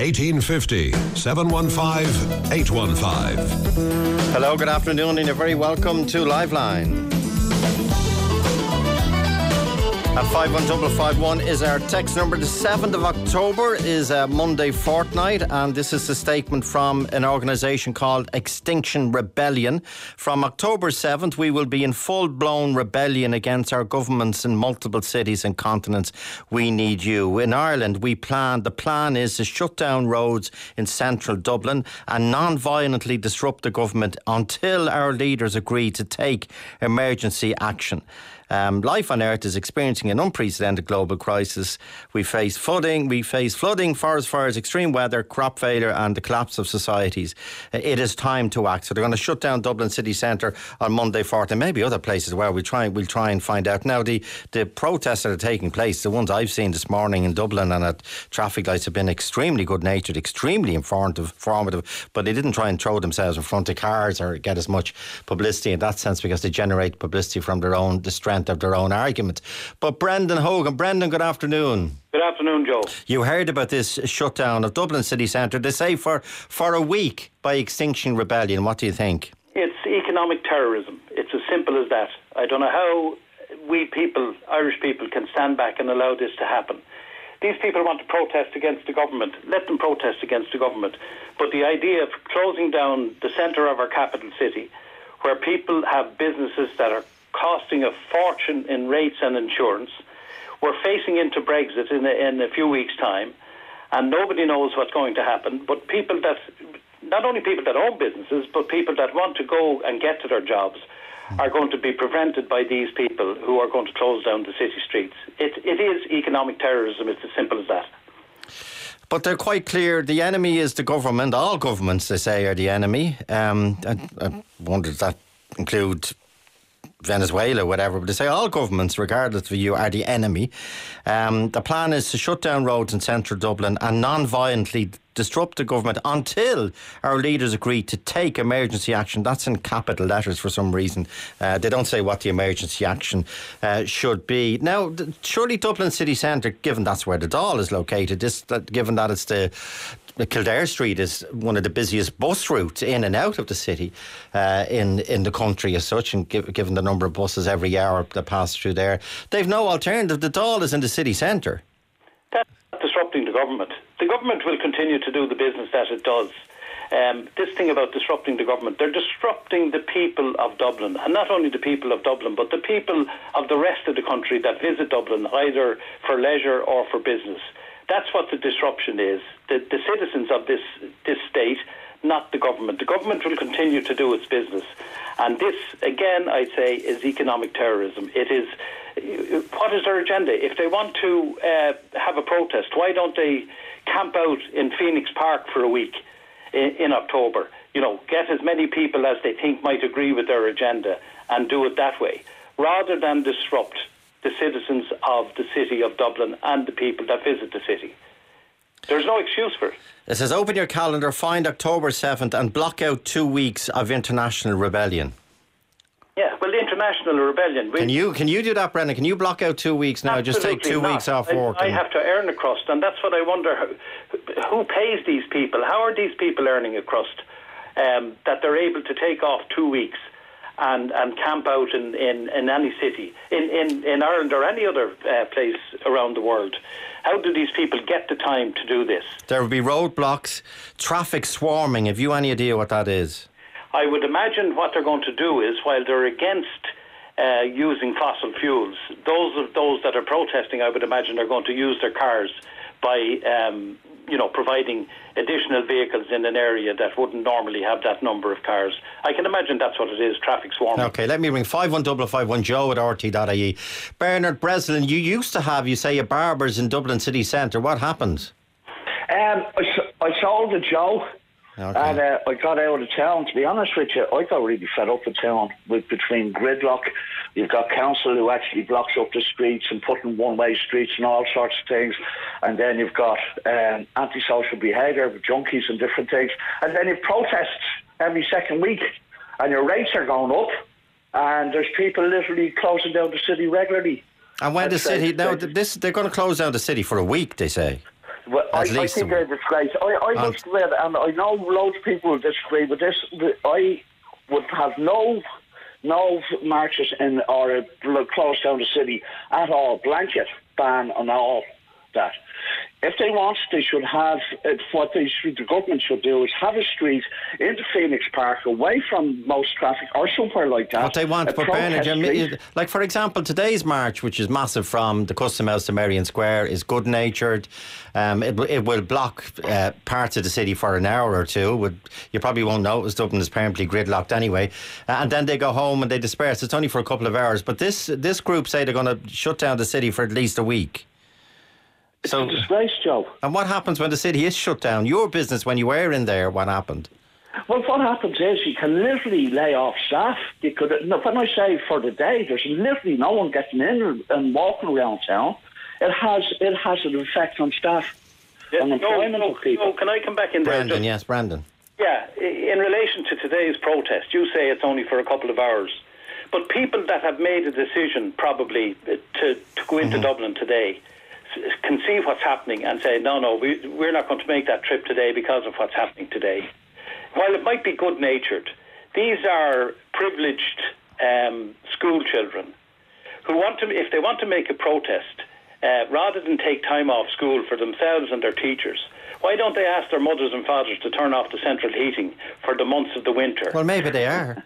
1850 715 815. Hello, good afternoon, and you're very welcome to Liveline. At 51551 is our text number. The 7th of October is a Monday fortnight, and this is a statement from an organisation called Extinction Rebellion. From October 7th, we will be in full-blown rebellion against our governments in multiple cities and continents. We need you. In Ireland, the plan is to shut down roads in central Dublin and non-violently disrupt the government until our leaders agree to take emergency action. Life on Earth is experiencing an unprecedented global crisis. We face flooding, forest fires, extreme weather, crop failure and the collapse of societies. It is time to act. So they're going to shut down Dublin city centre on Monday fortnight, maybe other places where we'll try and find out. Now, the protests that are taking place, the ones I've seen this morning in Dublin and at traffic lights, have been extremely good-natured, extremely informative, but they didn't try and throw themselves in front of cars or get as much publicity in that sense, because they generate publicity from the strength of their own argument. But Brendan Hogan. Brendan, good afternoon. Good afternoon, Joe. You heard about this shutdown of Dublin city centre, they say for a week, by Extinction Rebellion. What do you think? It's economic terrorism. It's as simple as that. I don't know how we people, Irish people, can stand back and allow this to happen. These people want to protest against the government. Let them protest against the government. But the idea of closing down the centre of our capital city, where people have businesses that are costing a fortune in rates and insurance. We're facing into Brexit in a few weeks' time, and nobody knows what's going to happen. But not only people that own businesses, but people that want to go and get to their jobs are going to be prevented by these people who are going to close down the city streets. It is economic terrorism. It's as simple as that. But they're quite clear. The enemy is the government. All governments, they say, are the enemy. I wonder, does that include Venezuela, whatever, but they say all governments, regardless of you, are the enemy. The plan is to shut down roads in central Dublin and non-violently disrupt the government until our leaders agree to take emergency action. That's in capital letters for some reason. They don't say what the emergency action should be. Now, surely Dublin city centre, given that's where the Dáil is located, given that it's the Kildare Street is one of the busiest bus routes in and out of the city in the country as such, and given the number of buses every hour that pass through there, they've no alternative. The Dáil is in the city centre. That's disrupting the government. The government will continue to do the business that it does. This thing about disrupting the government, they're disrupting the people of Dublin, and not only the people of Dublin, but the people of the rest of the country that visit Dublin, either for leisure or for business. That's what the disruption is. The citizens of this state, not the government. The government will continue to do its business. And this, again, I'd say, is economic terrorism. It is. What is their agenda? If they want to have a protest, why don't they camp out in Phoenix Park for a week in October? Get as many people as they think might agree with their agenda and do it that way, rather than disrupt the citizens of the city of Dublin and the people that visit the city. There's no excuse for it. It says, open your calendar, find October 7th and block out 2 weeks of international rebellion. Yeah, well, the international rebellion... Can you do that, Brendan? Can you block out 2 weeks now? Just take 2 weeks off work? I have to earn a crust, and that's what I wonder. Who pays these people? How are these people earning a crust that they're able to take off 2 weeks and camp out in any city, in Ireland or any other place around the world? How do these people get the time to do this? There will be roadblocks, traffic swarming. Have you any idea what that is? I would imagine what they're going to do is, while they're against using fossil fuels, those that are protesting, I would imagine, are going to use their cars by providing additional vehicles in an area that wouldn't normally have that number of cars. I can imagine that's what it is, traffic swarming. OK, let me ring 51551 Joe at RT.ie. Bernard Breslin, you used to have, you say, a barber's in Dublin city centre. What happened? I sold it, Joe. Okay. And I got out of town. To be honest with you, I got really fed up with town. Between gridlock, you've got council who actually blocks up the streets and putting one-way streets and all sorts of things. And then you've got antisocial behaviour with junkies and different things. And then you've protests every second week. And your rates are going up. And there's people literally closing down the city regularly. And when the city... Now, they're going to close down the city for a week, they say. Well, I think they're a disgrace. I must admit, and I know loads of people will disagree with this, I would have no marches in or close down the city at all, blanket ban on all that. If they want, they should have, the government should do is have a street into Phoenix Park, away from most traffic, or somewhere like that. What they want, but Bernard, like for example, today's march, which is massive from the Custom House to Merrion Square, is good-natured. It will block parts of the city for an hour or two. You probably won't notice Dublin is permanently gridlocked anyway. And then they go home and they disperse. It's only for a couple of hours. But this group say they're going to shut down the city for at least a week. It's a disgrace, Joe. And what happens when the city is shut down? Your business, when you were in there, what happened? Well, what happens is you can literally lay off staff. When I say for the day, there's literally no one getting in and walking around town. It has an effect on staff, on employment of people. No, can I come back in there? Brandon, yes, Brandon. Yeah, in relation to today's protest, you say it's only for a couple of hours. But people that have made a decision probably to go into Dublin today can see what's happening and say, no, we're not going to make that trip today because of what's happening today. While it might be good-natured, these are privileged school children who if they want to make a protest, rather than take time off school for themselves and their teachers, why don't they ask their mothers and fathers to turn off the central heating for the months of the winter? Well, maybe they are.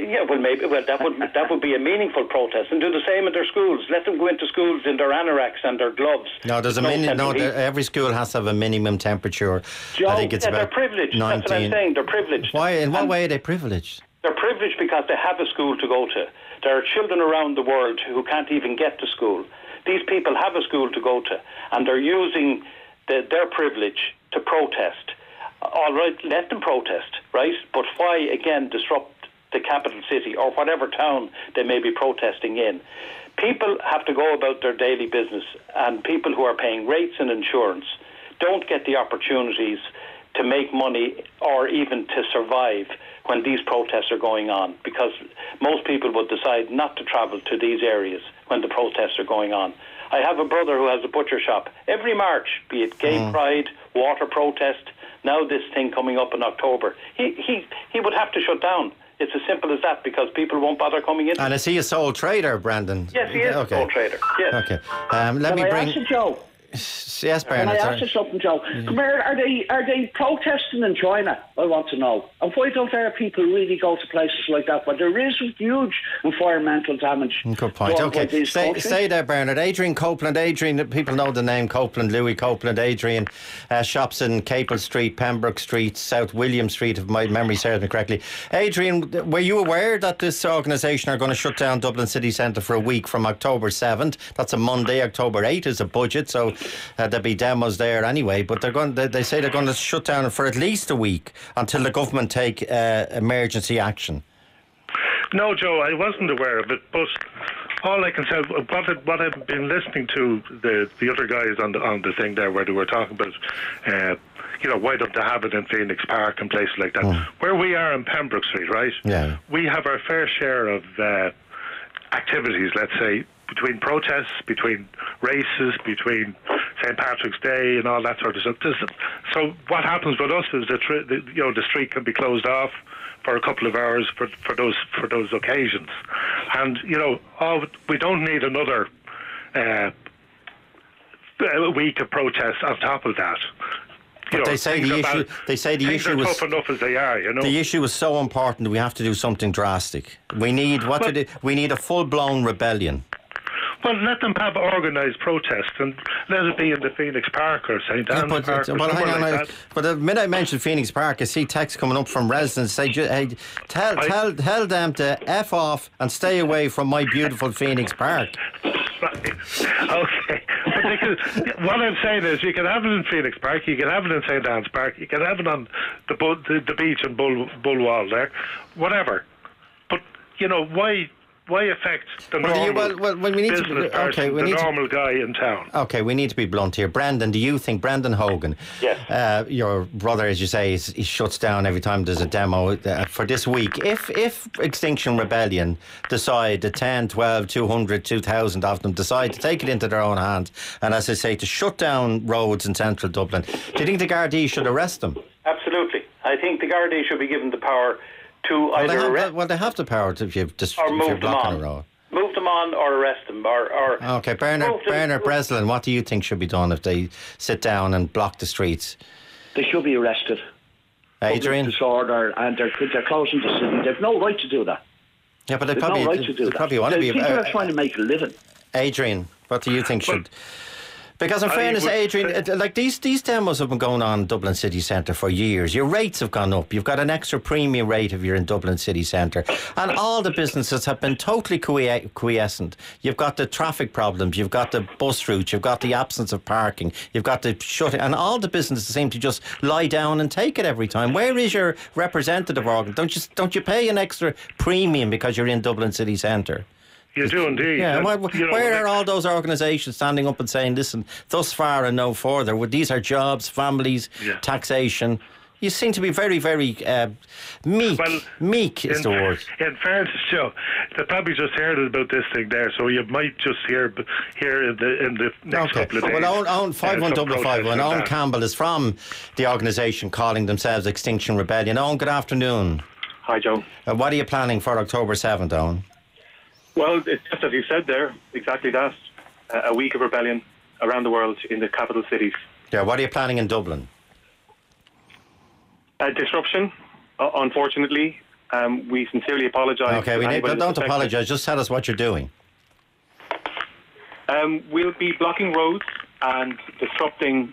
That would be a meaneful protest, and do the same in their schools. Let them go into schools in their anoraks and their gloves. No, every school has to have a minimum temperature. Joe, I think it's about they're privileged. 19. That's what I'm saying. They're privileged. Why? In what way are they privileged? They're privileged because they have a school to go to. There are children around the world who can't even get to school. These people have a school to go to, and they're using their privilege to protest. All right, let them protest, right? But why, again, disrupt the capital city or whatever town they may be protesting in? People have to go about their daily business, and people who are paying rates and insurance don't get the opportunities to make money or even to survive when these protests are going on, because most people would decide not to travel to these areas when the protests are going on. I have a brother who has a butcher shop. Every March, be it Gay Pride, water protest, now this thing coming up in October, he would have to shut down. It's as simple as that, because people won't bother coming in. And is he a sole trader, Brandon? Yes, he is a sole trader. Yes. Okay. Let me bring... Ask you, Joe? Yes, Bernard. Can I ask you something, Joe? Come here, are they protesting in China? I want to know. And why don't our people really go to places like that where there is huge environmental damage? Good point. Okay, stay there, Bernard. Adrian Copeland. Adrian, people know the name Copeland, Louis Copeland. Adrian, shops in Capel Street, Pembroke Street, South William Street, if my memory serves me correctly. Adrian, were you aware that this organisation are going to shut down Dublin City Centre for a week from October 7th? That's a Monday. October 8th is a budget, so there'll be demos there anyway, but they say they're going to shut down for at least a week until the government take emergency action. No, Joe, I wasn't aware of it, but all I can say, what I've been listening to the other guys on the thing there, where they were talking about, why don't they have it in Phoenix Park and places like that? Where we are in Pembroke Street, right? Yeah. We have our fair share of activities, let's say, between protests, between races, between St. Patrick's Day and all that sort of stuff. So what happens with us is the street can be closed off for a couple of hours for those occasions, and we don't need another week of protests on top of that. But they say the issue. They say the issue was tough enough as they are. The issue is so important that we have to do something drastic. We need we need a full-blown rebellion. Well, let them have organised protests and let it be in the Phoenix Park or St. Anne's Park or somewhere like that. But the minute I mentioned Phoenix Park, I see texts coming up from residents say, hey, tell them to F off and stay away from my beautiful Phoenix Park. Right. Okay. But what I'm saying is, you can have it in Phoenix Park, you can have it in St. Anne's Park, you can have it on the beach in Bullwall there, whatever. But, why why affect the normal guy in town? Okay, we need to be blunt here. Brendan, do you think, Brendan Hogan, yes, your brother, as you say, he shuts down every time there's a demo for this week. If Extinction Rebellion decide, the 10, 12, 200, 2,000 of them decide to take it into their own hands and, as I say, to shut down roads in central Dublin, do you think the Gardaí should arrest them? Absolutely. I think the Gardaí should be given the power to either arrest... Well, they have the power to, if you're blocking a road. Move them on or arrest them. Okay, Bernard Breslin, what do you think should be done if they sit down and block the streets? They should be arrested. Adrian? Public disorder, and they're closing the city. They've no right to do that. Yeah, but they They've probably, no right to do that. Probably want to be... People are trying to make a living. Adrian, what do you think should... Because in fairness, Adrian, like these demos have been going on in Dublin city centre for years. Your rates have gone up. You've got an extra premium rate if you're in Dublin city centre. And all the businesses have been totally quiescent. You've got the traffic problems. You've got the bus routes. You've got the absence of parking. You've got the shutting. And all the businesses seem to just lie down and take it every time. Where is your representative organ? Don't you pay an extra premium because you're in Dublin city centre? You do indeed. Yeah, where are all those organisations standing up and saying, listen, thus far and no further? These are jobs, families, taxation. You seem to be very, very meek. Well, meek is the word. In fairness, Joe, they probably just heard about this thing there, so you might just hear in the next couple of days. Well, Owen 51551, Owen Campbell is from the organisation calling themselves Extinction Rebellion. Owen, good afternoon. Hi, Joe. What are you planning for October 7th, Owen? Well, it's just as you said there, exactly that. A week of rebellion around the world in the capital cities. Yeah, what are you planning in Dublin? Disruption, unfortunately. We sincerely apologise. Okay, don't apologise, just tell us what you're doing. We'll be blocking roads and disrupting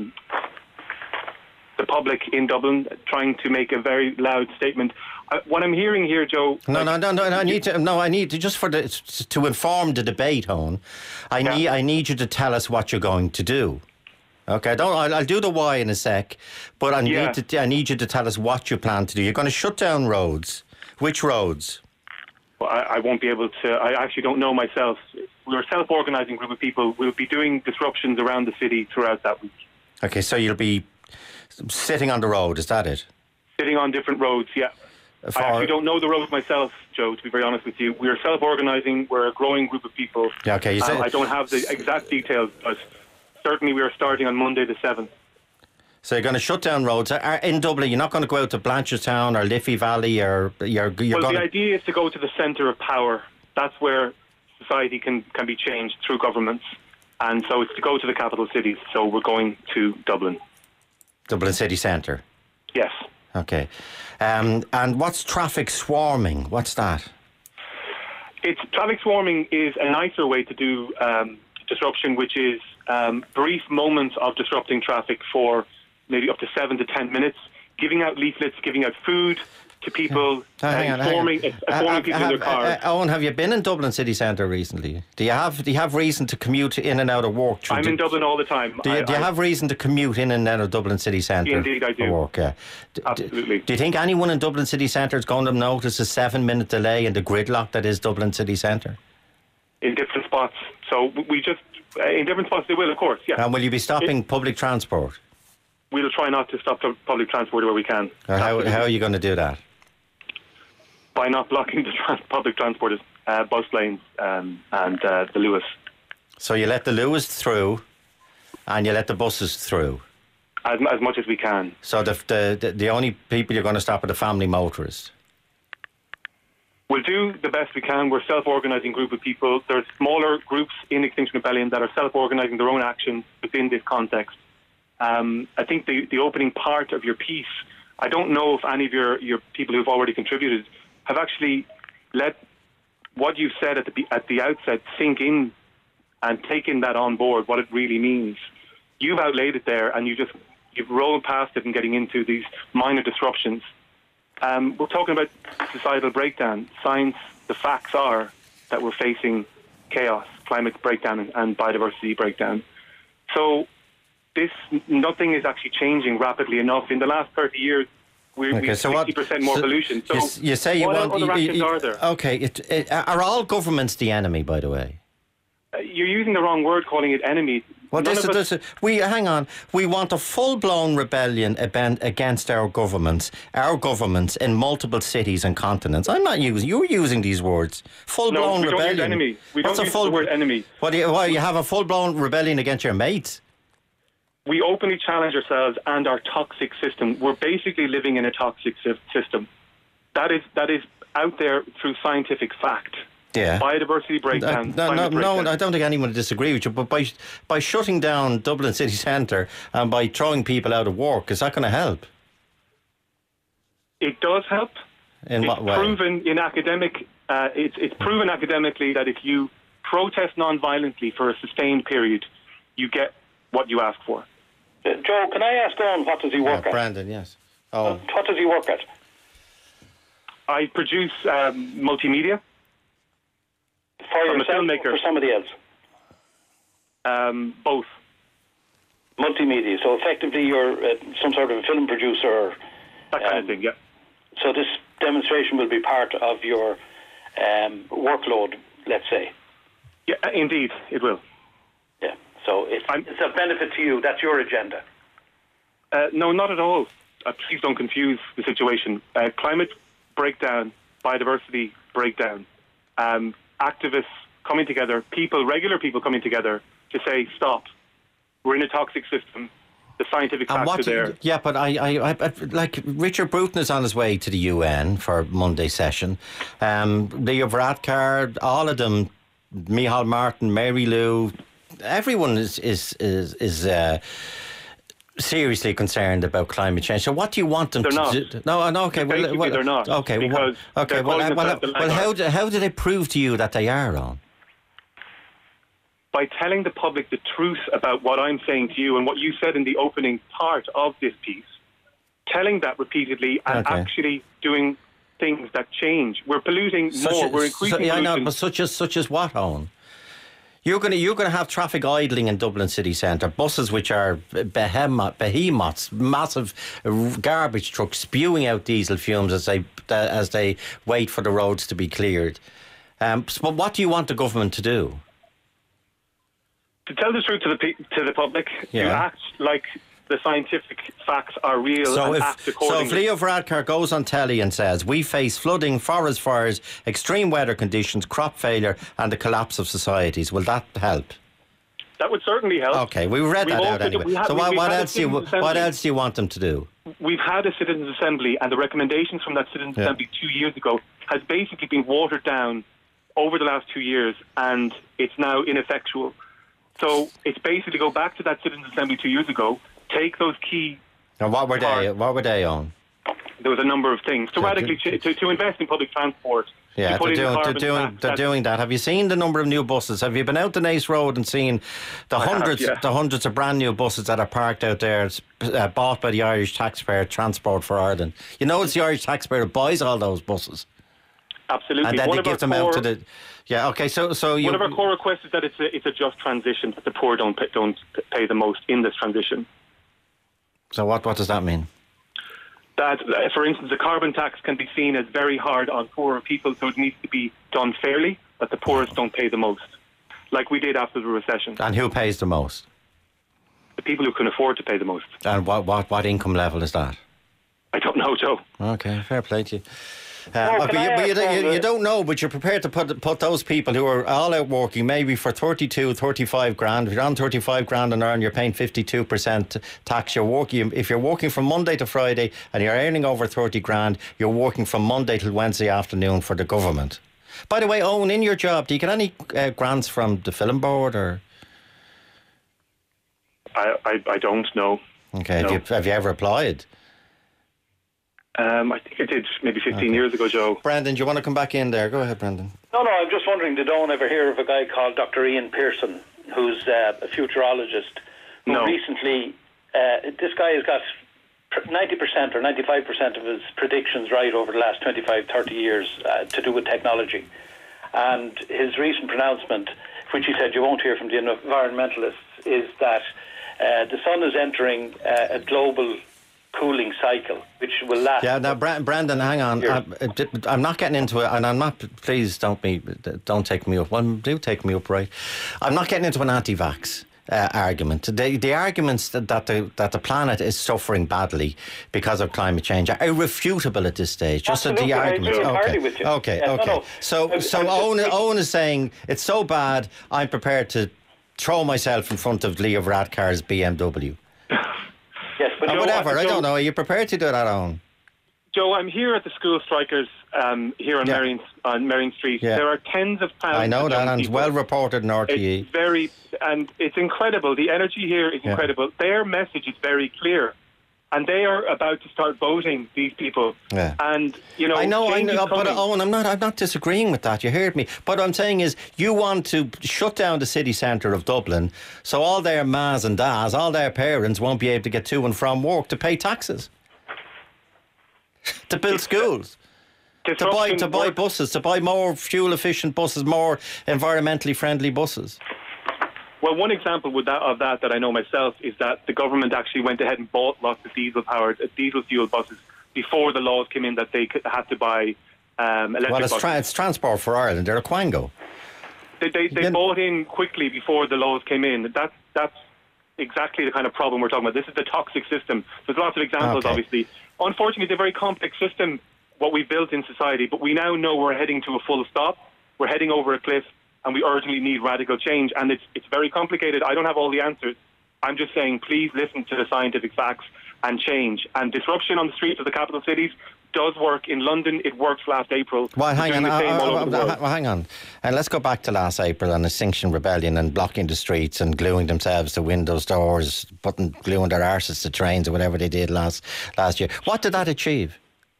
the public in Dublin, trying to make a very loud statement. What I'm hearing here, Joe... No. I need to just to inform the debate, Owen. I need you to tell us what you're going to do. Okay, I'll do the why in a sec, but I need you to tell us what you plan to do. You're going to shut down roads. Which roads? Well, I won't be able to... I actually don't know myself. We're a self-organising group of people. We'll be doing disruptions around the city throughout that week. Okay, so you'll be sitting on the road, is that it? Sitting on different roads, yeah. I actually don't know the roads myself, Joe, to be very honest with you. We're self-organising. We're a growing group of people. Yeah, okay. I don't have the exact details, but certainly we are starting on Monday the 7th. So you're going to shut down roads in Dublin. You're not going to go out to Blanchardstown or Liffey Valley, or you're going. Well, the idea is to go to the centre of power. That's where society can be changed through governments, and so it's to go to the capital cities. So we're going to Dublin. Dublin city centre. Yes. Okay. And what's traffic swarming? What's that? Traffic swarming is a nicer way to do disruption, which is brief moments of disrupting traffic for maybe up to 7 to 10 minutes, giving out leaflets, giving out food to people, informing people in their cars. Owen, have you been in Dublin city centre recently? Do you have reason to commute in and out of work? I'm in Dublin all the time. Do you have reason to commute in and out of Dublin city centre? Indeed, I do. For work, yeah. Absolutely. Do you think anyone in Dublin city centre is going to notice a 7-minute delay in the gridlock that is Dublin city centre? In different spots. So we just, in different spots they will, of course, yeah. And will you be stopping public transport? We'll try not to stop public transport where we can. How are you going to do that? By not blocking the public transport, bus lanes and the Lewis. So you let the Lewis through and you let the buses through? As much as we can. So the only people you're going to stop are the family motorists? We'll do the best we can. We're a self-organising group of people. There's smaller groups in Extinction Rebellion that are self-organising their own actions within this context. I think the opening part of your piece, I don't know if any of your people who've already contributed have actually let what you've said at the outset sink in and taken that on board, what it really means. You've outlaid it there, and you've rolled past it and getting into these minor disruptions. We're talking about societal breakdown. Science, the facts are that we're facing chaos, climate breakdown and biodiversity breakdown. So nothing is actually changing rapidly enough. In the last 30 years, We have 60% more pollution. So you say you want... What other actions are there? Okay, are all governments the enemy, by the way? You're using the wrong word calling it enemy. Well, hang on. We want a full-blown rebellion against our governments in multiple cities and continents. I'm not using... You're using these words. Full-blown rebellion. We don't use enemy. We don't use the word enemy. You have a full-blown rebellion against your mates? We openly challenge ourselves and our toxic system. We're basically living in a toxic system. That is out there through scientific fact. Yeah. Biodiversity breakdown. No, I don't think anyone would disagree with you, but by shutting down Dublin city centre and by throwing people out of work, is that going to help? It does help. In what way? It's proven academically that if you protest non-violently for a sustained period, you get what you ask for. Joe, can I ask Owen, what does he work at? Brandon, yes. Oh. What does he work at? I produce multimedia. For yourself or for somebody else? Both. Multimedia. So effectively you're some sort of a film producer. Or, that kind of thing, yeah. So this demonstration will be part of your workload, let's say? Yeah, indeed, it will. Yeah. So it's a benefit to you. That's your agenda. No, not at all. Please don't confuse the situation. Climate breakdown, biodiversity breakdown, activists coming together, regular people coming together to say, stop. We're in a toxic system. The scientific facts are there. Yeah, but I like Richard Bruton is on his way to the UN for Monday session. Leo Varadkar, all of them, Micheál Martin, Mary Lou, everyone is seriously concerned about climate change. So what do you want them to do? No, okay. Well, they're not. Okay, because how do they prove to you that they are on? By telling the public the truth about what I'm saying to you and what you said in the opening part of this piece, telling that repeatedly and actually doing things that change. We're polluting more. We're increasing pollution. I know, but such as what, Owen? You're going to have traffic idling in Dublin city centre, buses which are behemoths, massive garbage trucks spewing out diesel fumes as they wait for the roads to be cleared. But what do you want the government to do? To tell the truth to the public, to act like the scientific facts are real and act accordingly. So if Leo Varadkar goes on telly and says, we face flooding, forest fires, extreme weather conditions, crop failure and the collapse of societies, will that help? That would certainly help. Okay, we read that out anyway. So what else do you want them to do? We've had a Citizens' Assembly, and the recommendations from that Citizens' Assembly 2 years ago has basically been watered down over the last 2 years, and it's now ineffectual. So it's basically go back to that Citizens' Assembly 2 years ago, take those key... And what were they on? There was a number of things. To radically to invest in public transport. Yeah, they're doing that. Have you seen the number of new buses? Have you been out to Naas Road and seen the hundreds of brand new buses that are parked out there, bought by the Irish taxpayer, Transport for Ireland? You know it's the Irish taxpayer that buys all those buses. Absolutely. And then they give them out to the... Yeah, okay, so one of our core requests is that it's a just transition, that the poor don't pay the most in this transition. So what does that mean? That, for instance, the carbon tax can be seen as very hard on poorer people, so it needs to be done fairly, that the poorest don't pay the most, like we did after the recession. And who pays the most? The people who can afford to pay the most. And what income level is that? I don't know, Joe. Okay, fair play to you. You don't know, but you're prepared to put those people who are all out working maybe for 32, 35 grand. If you're on 35 grand and earn, you're paying 52% tax. If you're working from Monday to Friday and you're earning over 30 grand, you're working from Monday till Wednesday afternoon for the government. By the way, Owen, in your job, do you get any grants from the Film Board or? I don't know. Okay, no. Have you ever applied? I think I did maybe 15 years ago, Joe. Brandon, do you want to come back in there? Go ahead, Brandon. No, I'm just wondering, did Owen ever hear of a guy called Dr. Ian Pearson, who's a futurologist, who recently, this guy has got 90% or 95% of his predictions right over the last 25, 30 years to do with technology. And his recent pronouncement, which he said you won't hear from the environmentalists, is that the sun is entering a global cooling cycle, which will last. Yeah, now, Brendan, hang on. I'm not getting into it, and I'm not. Please don't take me up. Well, do take me up, right? I'm not getting into an anti-vax argument. The arguments that the planet is suffering badly because of climate change are irrefutable at this stage. Just the arguments. Okay. No. So Owen is saying it's so bad, I'm prepared to throw myself in front of Leo Varadkar's BMW. Yes, but Joe, whatever. I don't know. Are you prepared to do that, Owen? Joe, I'm here at the school strikers here on Marion Street. Yeah. There are tens of thousands. I know of that, and it's well reported in RTE. It's incredible. The energy here is incredible. Their message is very clear, and they are about to start voting. These people, and I know. But Owen, I'm not disagreeing with that. You heard me. But what I'm saying is, you want to shut down the city centre of Dublin, so all their mas and das, all their parents won't be able to get to and from work to pay taxes. To build schools, to buy buses, to buy more fuel efficient buses, more environmentally friendly buses. Well, one example of that I know myself is that the government actually went ahead and bought lots of diesel fuel buses before the laws came in that they had to buy electric buses. Well, it's Transport for Ireland. They're a Quango. They bought in quickly before the laws came in. That's exactly the kind of problem we're talking about. This is the toxic system. There's lots of examples, obviously. Unfortunately, it's a very complex system, what we've built in society, but we now know we're heading to a full stop. We're heading over a cliff, and we urgently need radical change. And it's very complicated. I don't have all the answers. I'm just saying, please listen to the scientific facts and change. And disruption on the streets of the capital cities does work. In London, it worked last April. Well, hang on. And let's go back to last April and Extinction Rebellion and blocking the streets and gluing themselves to windows, doors, gluing their arses to trains or whatever they did last year. What did that achieve?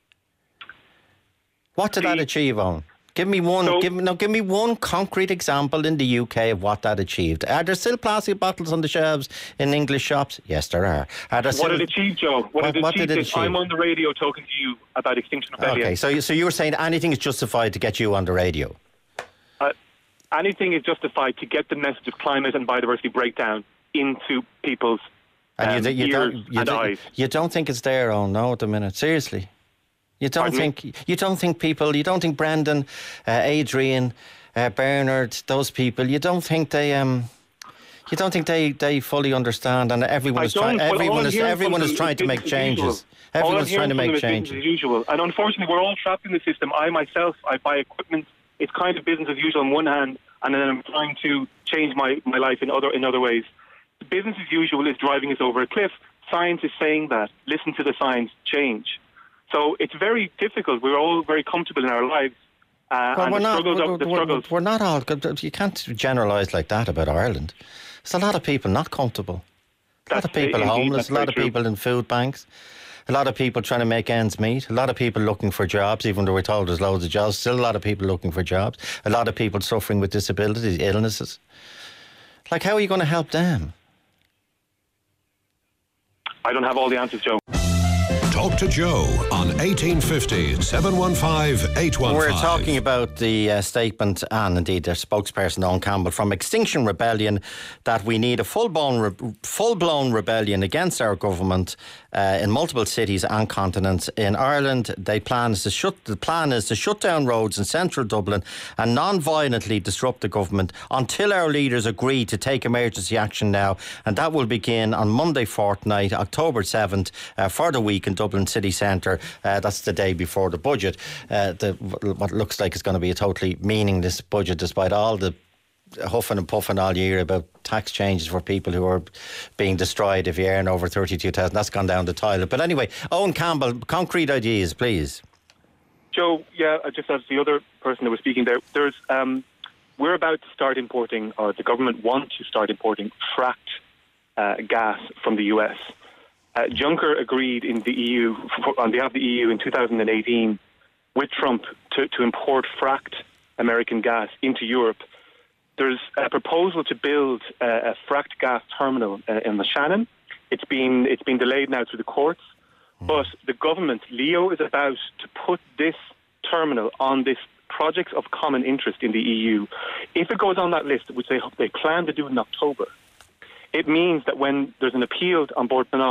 What did that achieve, Owen? Give me one. Give me one concrete example in the UK of what that achieved. Are there still plastic bottles on the shelves in English shops? Yes, there are. What did it achieve, Joe? What did it achieve? I'm on the radio talking to you about Extinction Rebellion. Okay, so you were saying anything is justified to get you on the radio? Anything is justified to get the message of climate and biodiversity breakdown into people's ears and eyes. You don't think it's there, Owen? No, at the minute. Seriously. You don't think Brendan, Adrian, Bernard, those people, you don't think they fully understand, and everyone is trying to make changes. Everyone's trying to make changes. Business as usual. And unfortunately we're all trapped in the system. I buy equipment. It's kind of business as usual on one hand, and then I'm trying to change my life in other ways. Business as usual is driving us over a cliff. Science is saying that. Listen to the science, change. So it's very difficult. We're all very comfortable in our lives. We're not all. You can't generalise like that about Ireland. There's a lot of people not comfortable. A lot of people homeless. A lot of people in food banks. A lot of people trying to make ends meet. A lot of people looking for jobs, even though we're told there's loads of jobs. Still a lot of people looking for jobs. A lot of people suffering with disabilities, illnesses. Like, how are you going to help them? I don't have all the answers, Joe. Talk to Joe on 1850 715 815. We're talking about the statement and indeed their spokesperson Owen Campbell from Extinction Rebellion that we need a full-blown rebellion against our government in multiple cities and continents. In Ireland, the plan is to shut down roads in central Dublin and non-violently disrupt the government until our leaders agree to take emergency action now, and that will begin on Monday fortnight, October 7th, for the week in Dublin city centre. That's the day before the budget. What looks like is going to be a totally meaningless budget, despite all the huffing and puffing all year about tax changes for people who are being destroyed if you earn over 32,000. That's gone down the toilet. But anyway, Owen Campbell, concrete ideas, please. Joe, just as the other person that was speaking there, we're about to start importing, or the government want to start importing, fracked gas from the US. Juncker agreed in the EU, on behalf of the EU in 2018 with Trump to import fracked American gas into Europe. There's a proposal to build a fracked gas terminal in the Shannon. It's been delayed now through the courts, but the government, Leo, is about to put this terminal on this project of common interest in the EU. If it goes on that list, which they plan to do in October, it means that when there's an appeal on Bord Pleanála,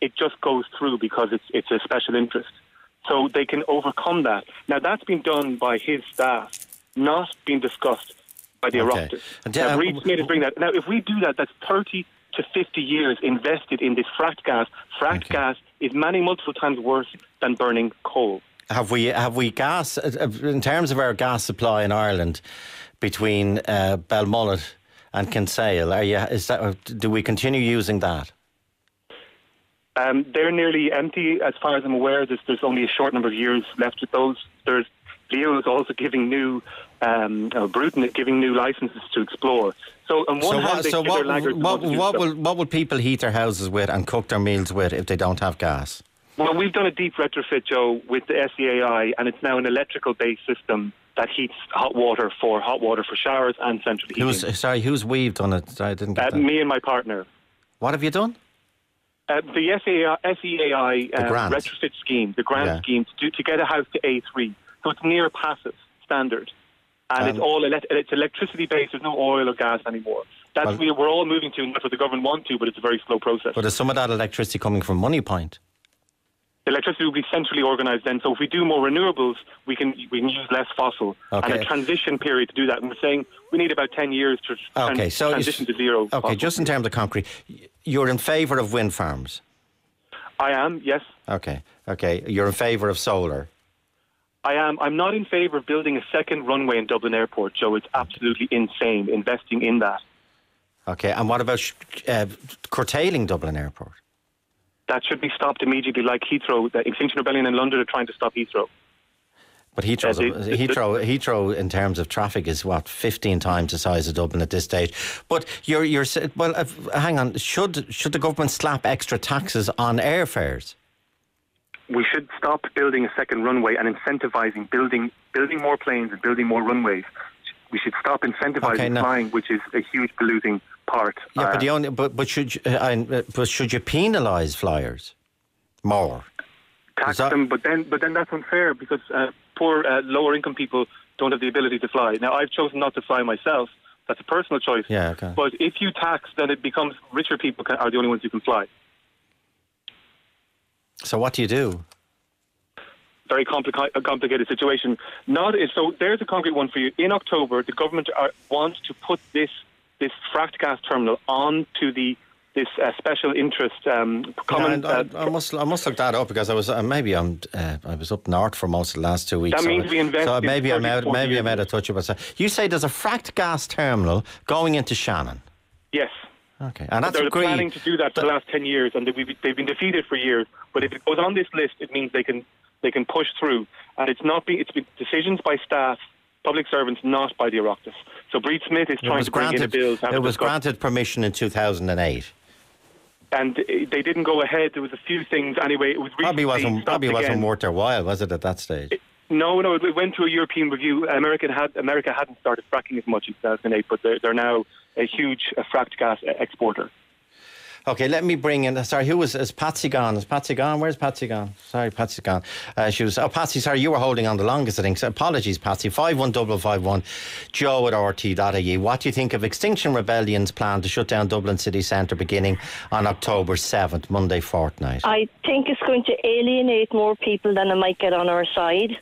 it just goes through because it's a special interest. So they can overcome that. Now, that's been done by his staff, not being discussed by the Oireachtas. Now, Reid Smith is bringing that. Now, if we do that, that's 30 to 50 years invested in this fracked gas. Fracked gas is multiple times worse than burning coal. Have we gas, in terms of our gas supply in Ireland, between Belmullet and Kinsale, do we continue using that? They're nearly empty, as far as I'm aware. There's only a short number of years left with those. Leo is also giving Bruton is giving new licences to explore. So on one hand, what will people heat their houses with and cook their meals with if they don't have gas? Well, we've done a deep retrofit, Joe, with the SEAI, and it's now an electrical-based system that heats hot water for showers and central heating. Who's we've done it? Sorry, I didn't get that. Me and my partner. What have you done? The SEAI retrofit scheme, the grant scheme to get a house to A3. So it's near passive standard, and it's all it's electricity based. There's no oil or gas anymore. We're all moving to, and that's what the government want to, but it's a very slow process. But is some of that electricity coming from Moneypoint? The electricity will be centrally organised then. So if we do more renewables, we can use less fossil. Okay. And a transition period to do that. And we're saying we need about 10 years to transition to zero. Okay, fossil. Just in terms of concrete, you're in favour of wind farms? I am, yes. Okay. You're in favour of solar? I am. I'm not in favour of building a second runway in Dublin Airport, Joe. It's absolutely insane investing in that. Okay, and what about curtailing Dublin Airport? That should be stopped immediately, like Heathrow. The Extinction Rebellion in London are trying to stop Heathrow. But Heathrow, in terms of traffic, is 15 times the size of Dublin at this stage. But hang on. Should the government slap extra taxes on airfares? We should stop building a second runway and incentivising building more planes and building more runways. We should stop incentivising flying, which is a huge polluting part. Yeah, but should you penalise flyers more? Tax them, but then that's unfair because poor lower income people don't have the ability to fly. Now, I've chosen not to fly myself. That's a personal choice. Yeah, okay. But if you tax, then it becomes richer people are the only ones who can fly. So what do you do? Very complicated situation. So there's a concrete one for you. In October, the government wants to put this fracked gas terminal onto this special interest. I must look that up because I was up north for most of the last 2 weeks. That means we invest. So maybe I'm out of touch with myself. You say there's a fracked gas terminal going into Shannon. Yes. Okay, and that's they're planning to do that for the last 10 years, and they've been defeated for years. But if it goes on this list, it means they can push through, and it's been decisions by staff, public servants, not by the Oireachtas. So Reid Smith is trying to bring in a bill. It was granted permission in 2008. And they didn't go ahead. There was a few things anyway. It was probably wasn't worth their while, was it, at that stage? No, it went through a European review. America hadn't started fracking as much in 2008, but they're now a huge fracked gas exporter. Okay, let me bring in. Sorry, is Patsy gone? Is Patsy gone? Where's Patsy gone? Sorry, Patsy's gone. Patsy, sorry, you were holding on the longest, I think. So apologies, Patsy. 51551 joe@rt.ie. What do you think of Extinction Rebellion's plan to shut down Dublin city centre beginning on October 7th, Monday fortnight? I think it's going to alienate more people than it might get on our side.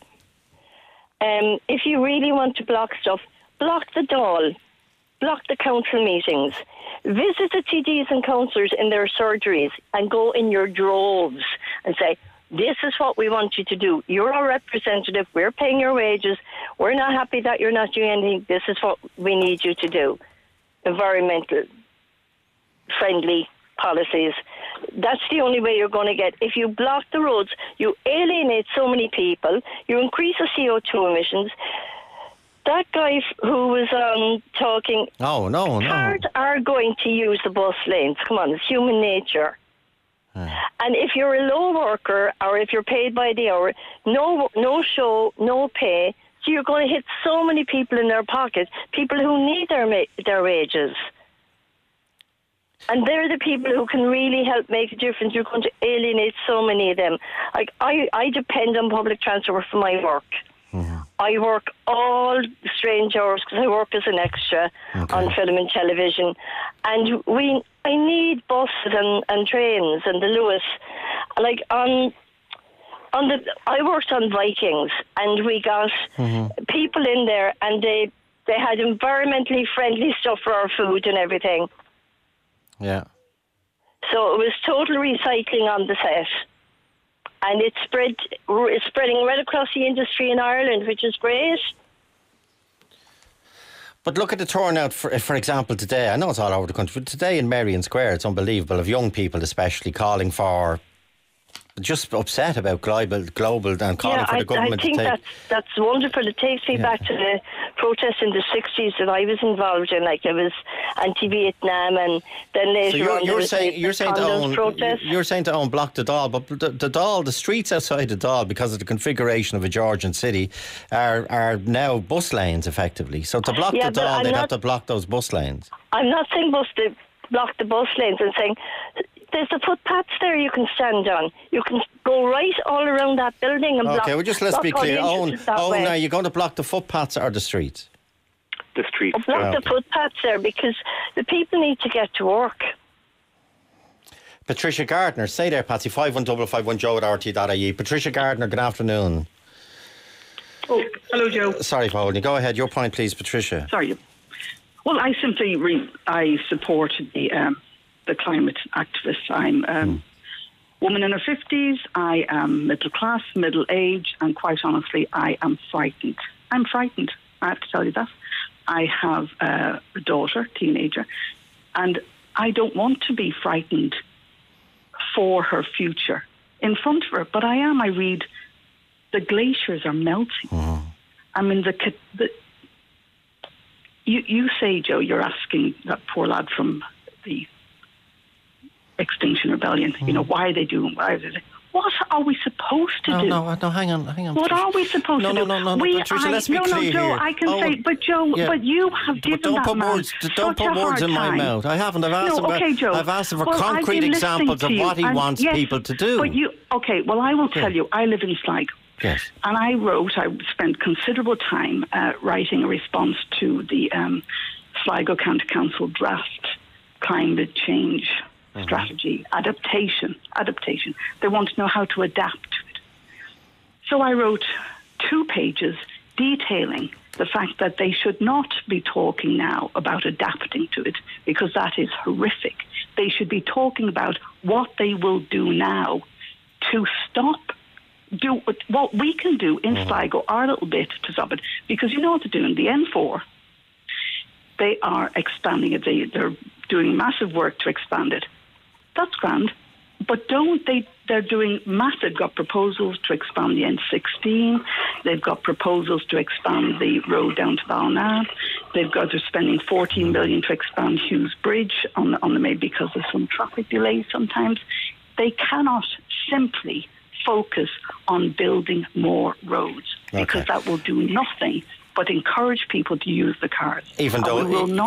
If you really want to block stuff, block the Dáil, block the council meetings, visit the TDs and councillors in their surgeries and go in your droves and say, this is what we want you to do. You're our representative. We're paying your wages. We're not happy that you're not doing anything. This is what we need you to do. Environmental friendly policies. That's the only way you're going to get. If you block the roads, you alienate so many people. You increase the CO2 emissions. That guy who was talking... No. Cars are going to use the bus lanes. Come on, it's human nature. And if you're a low worker or if you're paid by the hour, no show, no pay, so you're going to hit so many people in their pockets, people who need their wages. And they're the people who can really help make a difference. You're going to alienate so many of them. Like I depend on public transport for my work. Mm-hmm. I work all strange hours because I work as an extra on film and television, and I need buses and trains and the Lewis. Like I worked on Vikings, and we got people in there, and they had environmentally friendly stuff for our food and everything. Yeah. So it was total recycling on the set. And it's spreading right across the industry in Ireland, which is great. But look at the turnout, for example, today. I know it's all over the country, but today in Merrion Square, it's unbelievable, of young people especially calling for, just upset about global and calling for the government to take... I think that's wonderful. It takes me back to the protests in the 60s that I was involved in. Like, it was anti-Vietnam, and then later on you're saying to own block the Dáil, but the Dáil, the streets outside the Dáil, because of the configuration of a Georgian city, are now bus lanes effectively. So to block the Dáil, they'd have to block those bus lanes. I'm not saying block the bus lanes. I'm saying there's the footpaths there you can stand on. You can go right all around that building and block. Okay, well, just let's be clear. Now you're going to block the footpaths or the streets? The streets. Block the footpaths there, because the people need to get to work. Patricia Gardner, stay there, Patsy. 51551 joe@rte.ie. Patricia Gardner, good afternoon. Oh, hello, Joe. Sorry for holding you. Go ahead. Your point, please, Patricia. Sorry. Well, I simply I support the climate activists. I'm a woman in her 50s. I am middle class, middle age, and quite honestly, I am frightened. I'm frightened. I have to tell you that. I have a daughter, teenager, and I don't want to be frightened for her future in front of her. But I am. I read the glaciers are melting. I mean, you say, Joe, you're asking that poor lad from the Extinction Rebellion, why are they doing, what are we supposed to do? No, hang on. What are we supposed to do? No, Patricia, let's be clear Joe, here. I can say, but Joe, but you have given that man don't put words in my mouth. I haven't. I've asked him for concrete examples of what he wants people to do. But I will tell you, I live in Sligo. Yes. And I spent considerable time writing a response to the Sligo County Council draft climate change strategy, adaptation. They want to know how to adapt to it. So I wrote 2 pages detailing the fact that they should not be talking now about adapting to it, because that is horrific. They should be talking about what they will do now to do what we can do in Sligo, our little bit, to stop it. Because you know what they're doing? The N4, they are expanding it. They're doing massive work to expand it. That's grand. But they're doing massive. They've got proposals to expand the N16. They've got proposals to expand the road down to Balna. They're spending 14 million to expand Hughes Bridge on the May, because of some traffic delays sometimes. They cannot simply focus on building more roads, because that will do nothing but encourage people to use the cars. Even though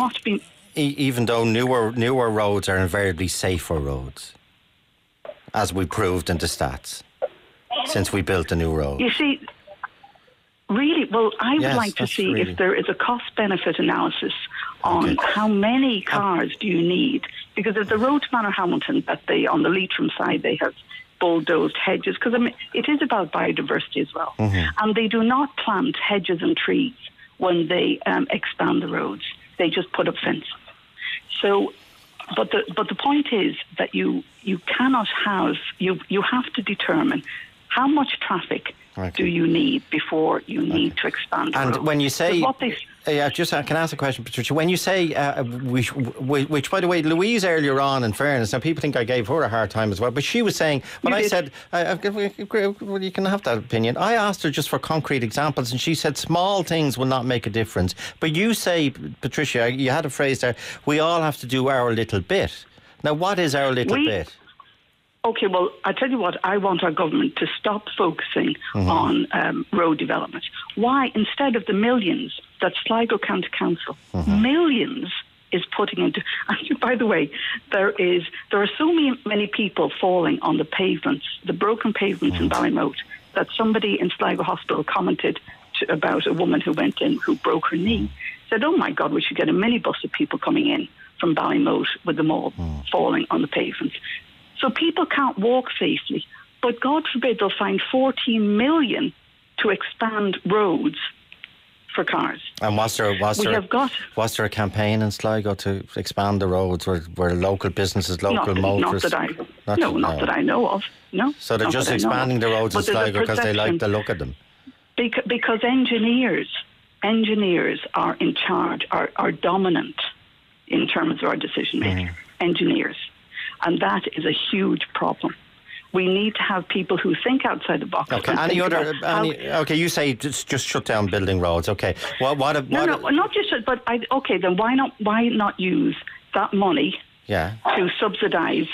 newer roads are invariably safer roads, as we proved in the stats, since we built a new road. You see, really, I would like to see if there is a cost-benefit analysis on how many cars do you need, because if the road to Manorhamilton, on the Leitrim side, they have bulldozed hedges, because it is about biodiversity as well. And they do not plant hedges and trees when they expand the roads. They just put up fences. So, but the point is that you cannot have, you have to determine how much traffic do you need before you need to expand the road. And when you say, can I ask a question, Patricia? When you say, which by the way, Louise earlier on, in fairness, now people think I gave her a hard time as well, but she was saying, when I said, well, you can have that opinion, I asked her just for concrete examples, and she said small things will not make a difference. But you say, Patricia, you had a phrase there, we all have to do our little bit. Now, what is our little bit? Okay, well, I tell you what, I want our government to stop focusing on road development. Why, instead of the millions that Sligo County Council, millions, is putting into... And by the way, there are so many people falling on the pavements, the broken pavements in Ballymote, that somebody in Sligo Hospital commented about a woman who went in who broke her knee. Said, oh my God, we should get a minibus of people coming in from Ballymote with them all falling on the pavements. So people can't walk safely. But God forbid they'll find 14 million to expand roads for cars. And was there a campaign in Sligo to expand the roads where local businesses, local motorists? Not that I know of. No. So they're just expanding the roads in Sligo because they like the look of them. Because engineers are in charge, are dominant in terms of our decision making. Engineers, and that is a huge problem. We need to have people who think outside the box. Okay. You say just shut down building roads. Okay. Not just. But then why not use that money? To subsidise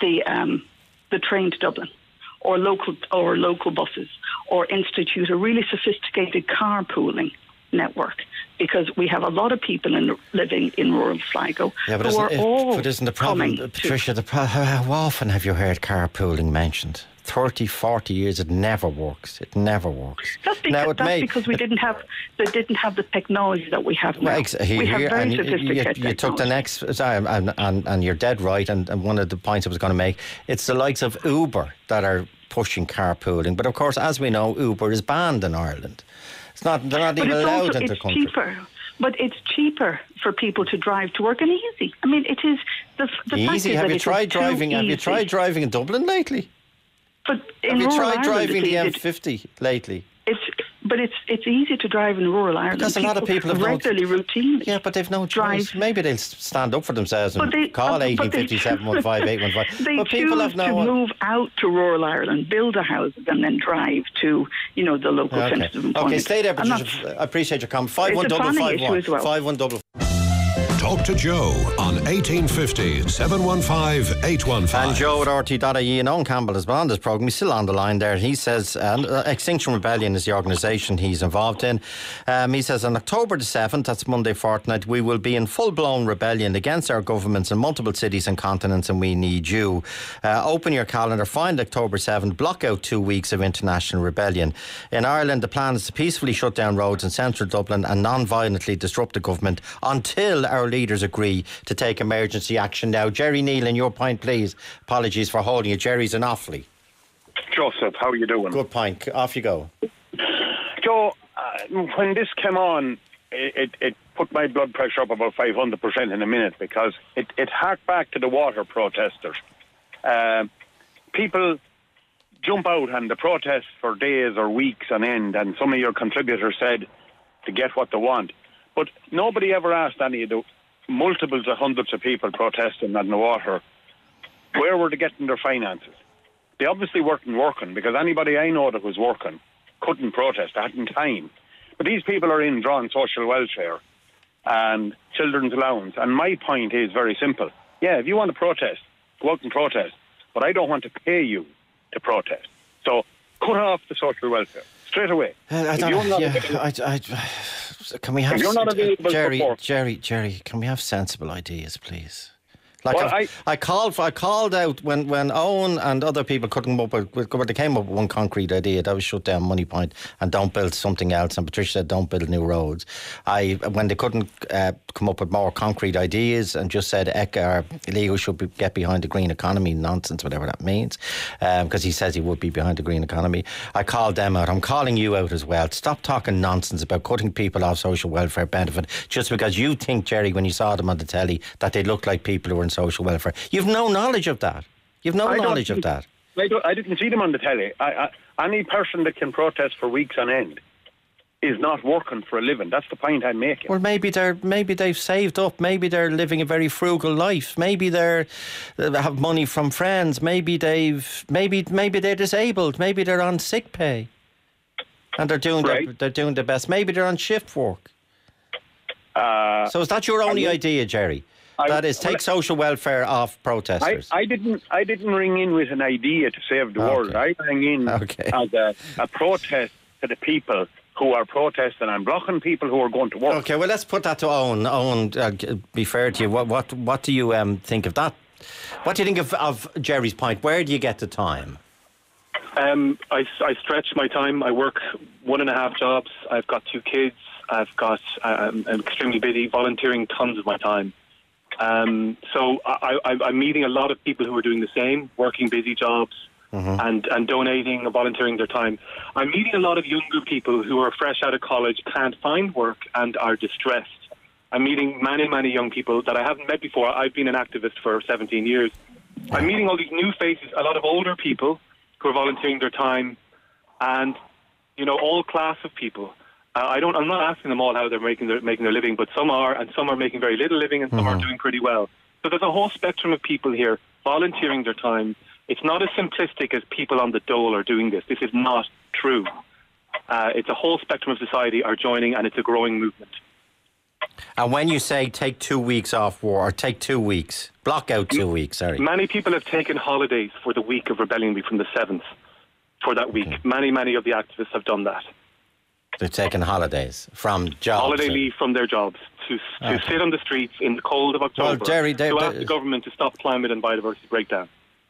the train to Dublin, or local buses, or institute a really sophisticated carpooling network, because we have a lot of people living in rural Sligo who are all But isn't the problem, Patricia, how often have you heard carpooling mentioned? 30, 40 years, it never works. It never works. That's because we didn't have the technology that we have now. We have very sophisticated you took the next, and you're dead right, and one of the points I was going to make, it's the likes of Uber that are pushing carpooling. But of course, as we know, Uber is banned in Ireland. They're not even allowed into the country. But it's cheaper for people to drive to work, and easy. I mean, it is the easy. Have you tried driving in Dublin lately? But have you tried driving the M50 lately? It's easy to drive in rural Ireland. Because a lot of people have regularly, routinely. Yeah, but they've no choice. Maybe they'll stand up for themselves and call 1857 15815. They choose to move out to rural Ireland, build a house, and then drive to the local centres of employment. Okay, stay there, Patricia. I appreciate your comment. 51551. 5155. Talk to Joe on 1850 715 815. And Joe at RT.ie, and Owen Campbell has been on this programme. He's still on the line there. He says Extinction Rebellion is the organisation he's involved in. He says on October the 7th, that's Monday fortnight, we will be in full-blown rebellion against our governments in multiple cities and continents, and we need you. Open your calendar, find October 7th, block out 2 weeks of international rebellion. In Ireland, the plan is to peacefully shut down roads in central Dublin and non-violently disrupt the government until our leaders agree to take emergency action. Now, Jerry Nealon, your point, please. Apologies for holding you. Jerry's in Offaly. Joseph, how are you doing? Good point. Off you go. Joe, when this came on, it put my blood pressure up about 500% in a minute, because it harked back to the water protesters. People jump out and the protest for days or weeks on end, and some of your contributors said to get what they want. But nobody ever asked any of the multiples of hundreds of people protesting on the water, where were they getting their finances? They obviously weren't working, because anybody I know that was working couldn't protest, they hadn't time. But these people are in drawing social welfare and children's allowance. And my point is very simple. Yeah, if you want to protest, go out and protest. But I don't want to pay you to protest. So cut off the social welfare straight away. Can we have Jerry? Can we have sensible ideas, please? I called out when Owen and other people couldn't come up with, they came up with one concrete idea, that was shut down Money Point and don't build something else, and Patricia said don't build new roads. When they couldn't come up with more concrete ideas and just said Leo should get behind the green economy nonsense, whatever that means, because he says he would be behind the green economy, I called them out. I'm calling you out as well. Stop talking nonsense about cutting people off social welfare benefit just because you think, Jerry, when you saw them on the telly, that they look like people who are in social welfare. You've no knowledge of that. I didn't see them on the telly. Any person that can protest for weeks on end is not working for a living. That's the point I'm making. Well, maybe they've saved up. Maybe they're living a very frugal life. Maybe they have money from friends. Maybe they're disabled. Maybe they're on sick pay, and they're doing their best. Maybe they're on shift work. So is that your only idea, Jerry? That is, take social welfare off protesters. I didn't ring in with an idea to save the world. I rang in as a protest to the people who are protesting and blocking people who are going to work. Okay, well, let's put that to Owen. Owen, be fair to you. What do you think of that? What do you think of Jerry's point? Where do you get the time? I stretch my time. I work 1.5 jobs. I've got 2 kids. I'm extremely busy, volunteering tons of my time. So I'm meeting a lot of people who are doing the same, working busy jobs and donating and volunteering their time. I'm meeting a lot of younger people who are fresh out of college, can't find work and are distressed. I'm meeting many, many young people that I haven't met before. I've been an activist for 17 years. I'm meeting all these new faces, a lot of older people who are volunteering their time and, all class of people. I'm not asking them all how they're making their living, but some are, and some are making very little living, and some are doing pretty well. So there's a whole spectrum of people here volunteering their time. It's not as simplistic as people on the dole are doing this. This is not true. It's a whole spectrum of society are joining, and it's a growing movement. And when you say take 2 weeks off war, or take 2 weeks, block out 2 weeks, sorry. Many people have taken holidays for the week of Rebellion Week from the 7th for that week. Okay. Many of the activists have done that. They're taking holidays from jobs. Holiday leave from their jobs to sit on the streets in the cold of October to ask the government to stop climate and biodiversity breakdown.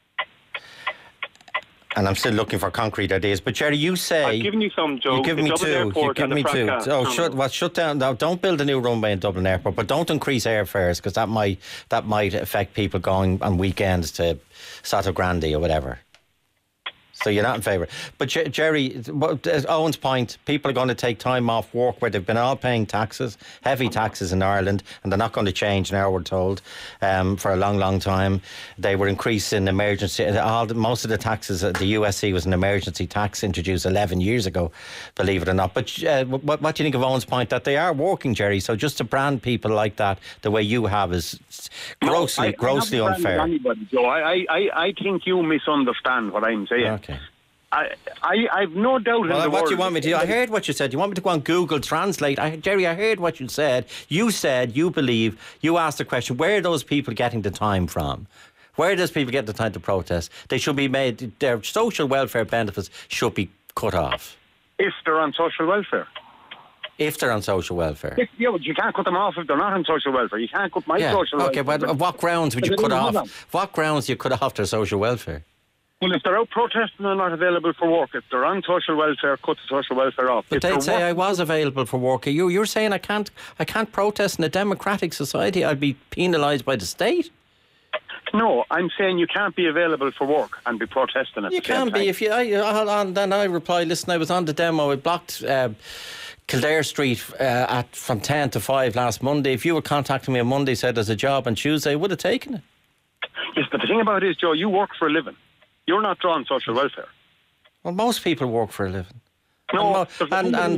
And I'm still looking for concrete ideas. But Jerry, you say... I've given you some, Joe. You've given me two. You've given me two. Shut down. No, don't build a new runway in Dublin Airport, but don't increase airfares, because that might affect people going on weekends to Sotogrande or whatever. So you're not in favour. But Jerry, Owen's point, people are going to take time off work where they've been all paying taxes, heavy taxes in Ireland, and they're not going to change now, we're told, for a long, long time. They were increasing emergency. Most of the taxes, the USC was an emergency tax introduced 11 years ago, believe it or not. But what do you think of Owen's point that they are working, Jerry? So just to brand people like that the way you have is grossly unfair. Anybody, Joe. I think you misunderstand what I'm saying. Okay. I've no doubt in the world. What do you want me to do? I heard what you said. You want me to go on Google Translate? Jerry, I heard what you said. You said you believe, you asked the question, where are those people getting the time from? Where does people get the time to protest? They should be made, their social welfare benefits should be cut off. If they're on social welfare. If they're on social welfare. Yeah, but you can't cut them off if they're not on social welfare. You can't cut my social welfare. Okay, but what grounds would you cut off? What grounds do you cut off their social welfare? Well, if they're out protesting and not available for work, if they're on social welfare, cut the social welfare off. But they'd say I was available for work. You're saying I can't protest in a democratic society. I'd be penalised by the state. No, I'm saying you can't be available for work and be protesting at the same time. You can be. If you, then I reply, listen, I was on the demo. I blocked Kildare Street from 10 to 5 last Monday. If you were contacting me on Monday, said there's a job on Tuesday, I would have taken it. Yes, but the thing about it is, Joe, you work for a living. You're not drawing social welfare. Well, most people work for a living. No, there's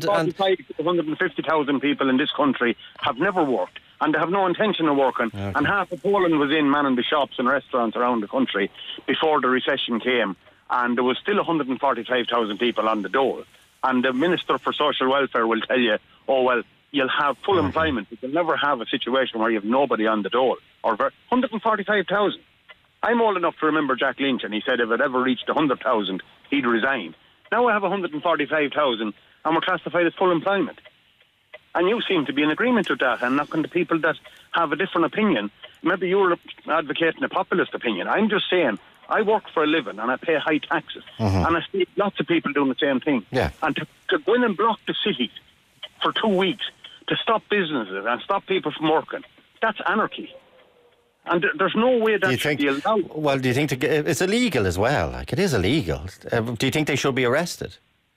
150,000 people in this country have never worked, and they have no intention of working. Okay. And half of Poland was in manning the shops and restaurants around the country before the recession came, and there was still 145,000 people on the dole. And the Minister for Social Welfare will tell you, oh, well, you'll have full employment. You'll never have a situation where you have nobody on the dole. Or 145,000. I'm old enough to remember Jack Lynch, and he said if it ever reached 100,000, he'd resign. Now I have 145,000, and we're classified as full employment. And you seem to be in agreement with that, and knocking the people that have a different opinion. Maybe you're advocating a populist opinion. I'm just saying, I work for a living, and I pay high taxes. And I see lots of people doing the same thing. Yeah. And to go in and block the city for 2 weeks, to stop businesses and stop people from working, that's anarchy. And there's no way that should be allowed. Well, do you think it's illegal as well? Like, it is illegal. Do you think they should be arrested?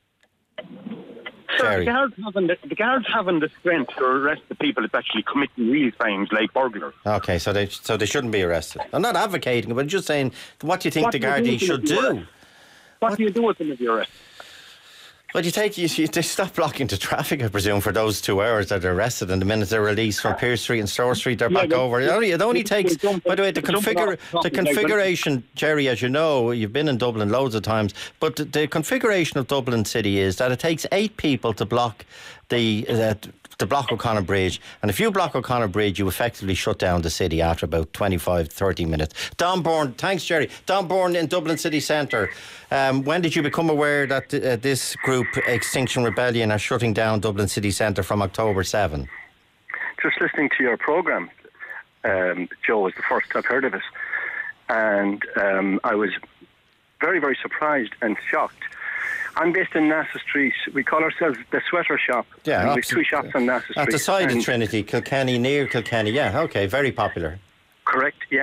Sir, the guards having the strength to arrest the people that's actually committing real crimes like burglary. Okay, so they shouldn't be arrested. I'm not advocating, but I'm just saying, what do you think the Gardaí should do? What do you do with them if you're arrested? Well, they stop blocking the traffic, I presume, for those 2 hours that they're arrested, and the minute they're released from Pearse Street and Store Street, they're back over. It only takes, by the way, the configuration, Jerry, as you know, you've been in Dublin loads of times, but the configuration of Dublin City is that it takes 8 people to block to block O'Connor Bridge, and if you block O'Connor Bridge, you effectively shut down the city after about 25-30 minutes. Don Byrne, thanks Jerry. Don Byrne in Dublin City Centre. When did you become aware that this group, Extinction Rebellion, are shutting down Dublin City Centre from October 7? Just listening to your programme, Joe, was the first I've heard of it, and I was very, very surprised and shocked. I'm based in Nassau Street. We call ourselves the Sweater Shop. Yeah, and we've 2 shops on Nassau Street. At the side of Trinity, Kilkenny, near Kilkenny. Yeah, okay, very popular. Correct, yeah.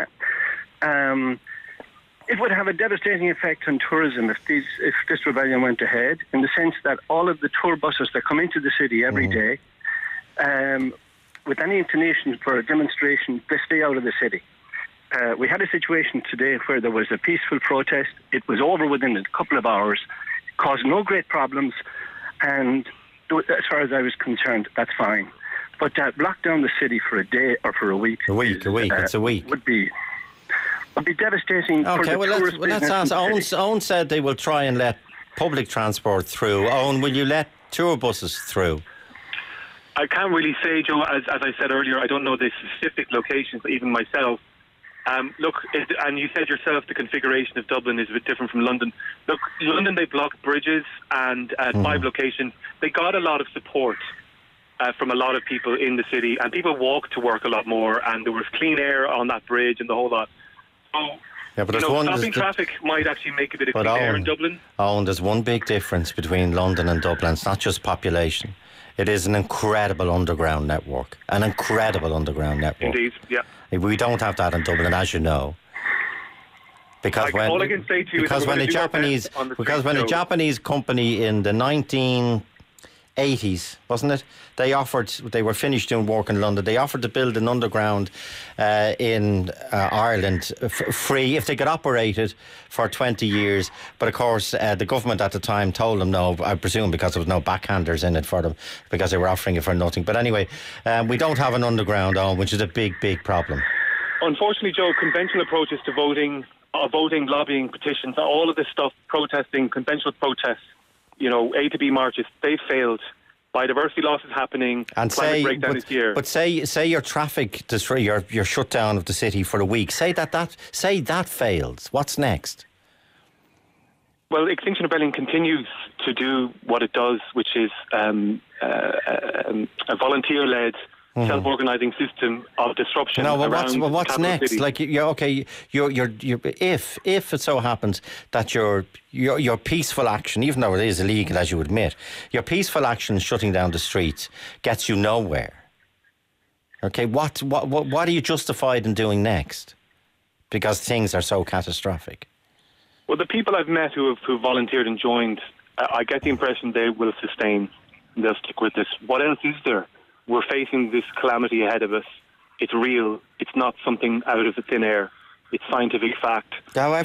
It would have a devastating effect on tourism if this rebellion went ahead, in the sense that all of the tour buses that come into the city every day, with any inclination for a demonstration, they stay out of the city. We had a situation today where there was a peaceful protest. It was over within a couple of hours, caused no great problems, and as far as I was concerned, that's fine. But lock down the city for a day or for a week. It's a week. Would be devastating for the tourist business. Let's ask. Owen said they will try and let public transport through. Owen, will you let tour buses through? I can't really say, Joe. As I said earlier, I don't know the specific locations, even myself. Look, and you said yourself the configuration of Dublin is a bit different from London. Look, London, they blocked bridges, and at 5 locations, they got a lot of support from a lot of people in the city, and people walked to work a lot more, and there was clean air on that bridge and the whole lot. So, stopping traffic might actually make a bit of clean air in Dublin. There's one big difference between London and Dublin. It's not just population. It is an incredible underground network. Indeed, yeah. We don't have that in Dublin, as you know. Because all I can say to you is when a Japanese company in the 1980s, wasn't it? They were finished doing work in London. They offered to build an underground in Ireland free if they could operate it for 20 years. But of course, the government at the time told them no, I presume because there was no backhanders in it for them, because they were offering it for nothing. But anyway, we don't have an underground, which is a big, big problem. Unfortunately, Joe, conventional approaches to voting, lobbying, petitions, all of this stuff, protesting, conventional protests, A to B marches, they failed. Biodiversity loss is happening. And climate breakdown is here. But say your traffic, your shutdown of the city for a week. Say that fails. What's next? Well, Extinction Rebellion continues to do what it does, which is a volunteer-led, self-organising system of disruption. What's next? City. Like if it so happens that your peaceful action, even though it is illegal, as you admit, your peaceful action shutting down the streets gets you nowhere. Okay, what are you justified in doing next? Because things are so catastrophic. Well, the people I've met who volunteered and joined, I get the impression they will sustain. They'll stick with this. What else is there? We're facing this calamity ahead of us. It's real. It's not something out of the thin air. It's scientific fact. I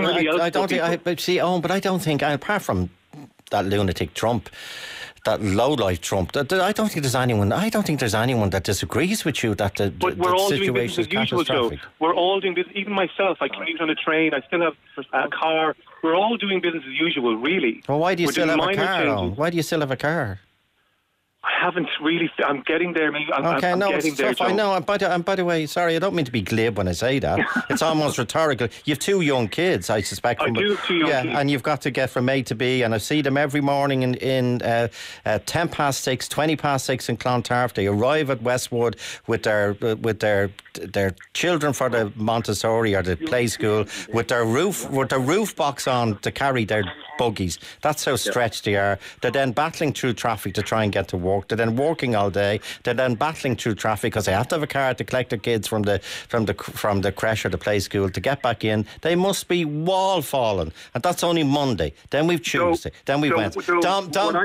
don't think, apart from that lunatic Trump, that lowlife Trump, I don't think there's anyone that disagrees with you that the situation is catastrophic. Joe. We're all doing business. Even myself, I commute on a train. I still have a car. We're all doing business as usual, really. Well, why do you still have a car? Why do you still have a car? I haven't really. I'm getting there. Maybe I'm getting there. I know. And by the way, sorry, I don't mean to be glib when I say that. It's almost rhetorical. You have 2 young kids, I suspect. I do have 2 young kids. And you've got to get from A to B. And I see them every morning in 10 past 6, 20 past 6 in Clontarf. They arrive at Westwood with their children for the Montessori or the play school with their roof box on to carry their buggies. That's how stretched they are. They're then battling through traffic to try and get to work. They're then working all day. They're then battling through traffic because they have to have a car to collect their kids from the creche or the play school to get back in. They must be wall falling, and that's only Monday. Then we've Tuesday. Then we Wednesday. Dom, I'll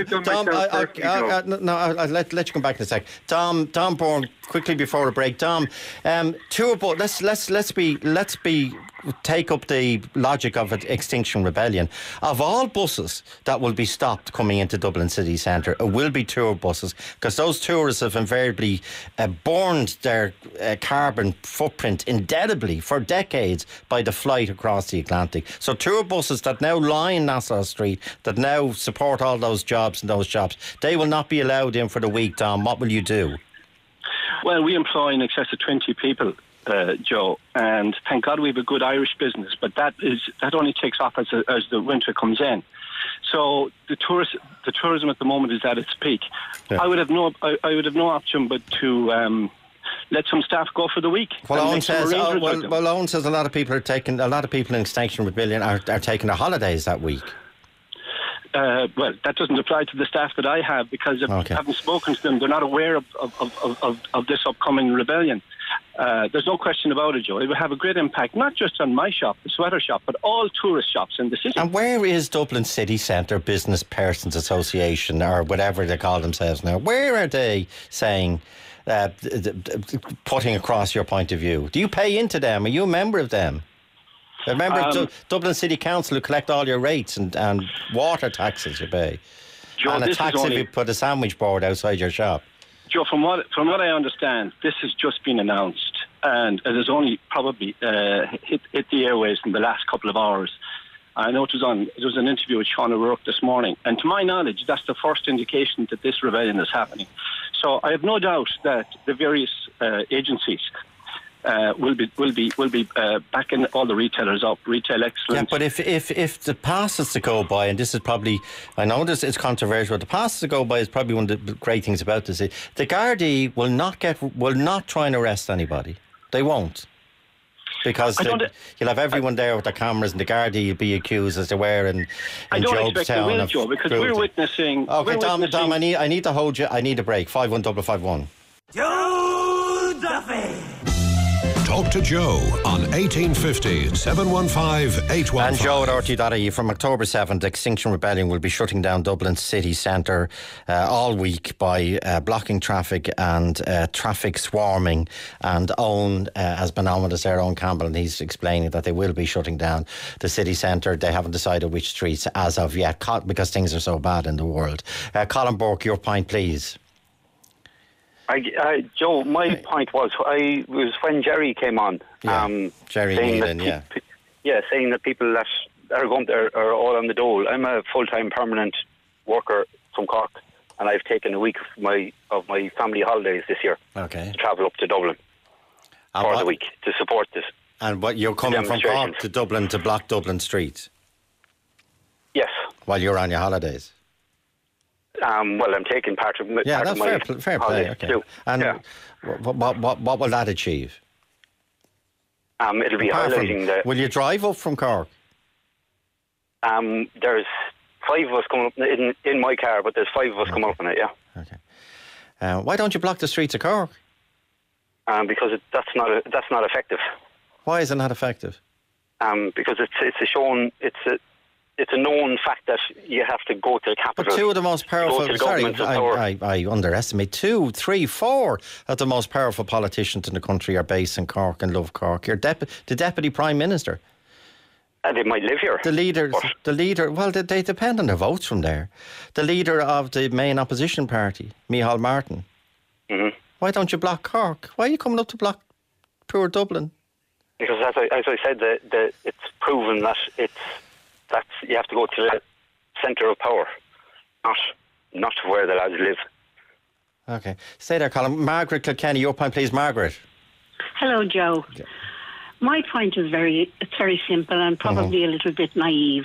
let you come back in a sec. Dom Byrne, quickly before the break. Dom, let's take up the logic of Extinction Rebellion. Of all buses that will be stopped coming into Dublin city centre, it will be tour buses, because those tourists have invariably burned their carbon footprint indelibly for decades by the flight across the Atlantic. So tour buses that now line Nassau Street, that now support all those jobs and those shops, they will not be allowed in for the week. Dom, what will you do? Well, we employ in excess of 20 people, Joe, and thank God we have a good Irish business, but that only takes off as the winter comes in. So the tourism at the moment is at its peak. Yeah. I would have no option but to let some staff go for the week. Well, Owen says a lot of people in Extinction Rebellion are taking their holidays that week. that doesn't apply to the staff that I have, because if I haven't spoken to them, they're not aware of this upcoming rebellion. There's no question about it, Joe. It will have a great impact, not just on my shop, the sweater shop, but all tourist shops in the city. And where is Dublin City Centre Business Persons Association, or whatever they call themselves now? Where are they saying, putting across your point of view? Do you pay into them? Are you a member of them? A member of Dublin City Council who collect all your rates and water taxes you pay? Joe, and a tax if you put a sandwich board outside your shop? Joe, from what I understand, this has just been announced, and it has only probably hit the airways in the last couple of hours. I know it was an interview with Sean O'Rourke this morning, and to my knowledge, that's the first indication that this rebellion is happening. So I have no doubt that the various agencies will be backing all the retailers up, retail excellence. Yeah, but if the passes to go by, and this is probably, I know this is controversial, but the passes to go by is probably one of the great things about this. The Gardaí will not try and arrest anybody. They won't. Because you'll have everyone there with their cameras, and the Gardaí will be accused as they were in Jobstown. Joe, because we're witnessing. Okay, Tom, I need to hold you. I need a break. 51551. Joe Duffy. Talk to Joe on 1850 715 815. And Joe at RT.ie. From October 7th, Extinction Rebellion will be shutting down Dublin city centre all week by blocking traffic and traffic swarming. And Owen has been on with us there, Owen Campbell, and he's explaining that they will be shutting down the city centre. They haven't decided which streets as of yet, because things are so bad in the world. Colin Burke, your point, please. Joe, my point was when Jerry came on. Jerry Nealon, saying that people that are going there are all on the dole. I'm a full-time permanent worker from Cork, and I've taken a week of my family holidays this year to travel up to Dublin for the week to support this. And what, you're coming from Cork to Dublin to block Dublin streets? Yes. While you're on your holidays? Well, I'm taking part of my fair play. Okay. Too. And what will that achieve? It'll be highlighting will you drive up from Cork? There's 5 of us coming up in my car, but there's 5 of us coming up in it. Yeah. Okay. Why don't you block the streets of Cork? Because that's not effective. Why is it not effective? Because it's a known fact that you have to go to the capital. But 2 of the most powerful... I underestimate 2, 3, 4 of the most powerful politicians in the country are based in Cork and love Cork. You're the Deputy Prime Minister. And they might live here. The leader, well, they depend on their votes from there. The leader of the main opposition party, Micheál Martin. Mm-hmm. Why don't you block Cork? Why are you coming up to block poor Dublin? Because as I said, it's proven that you have to go to the centre of power, not where the lads live. Okay. Stay there, Colin. Margaret Kilkenny, your point, please. Margaret. Hello, Joe. Yeah. My point is very simple and probably a little bit naive.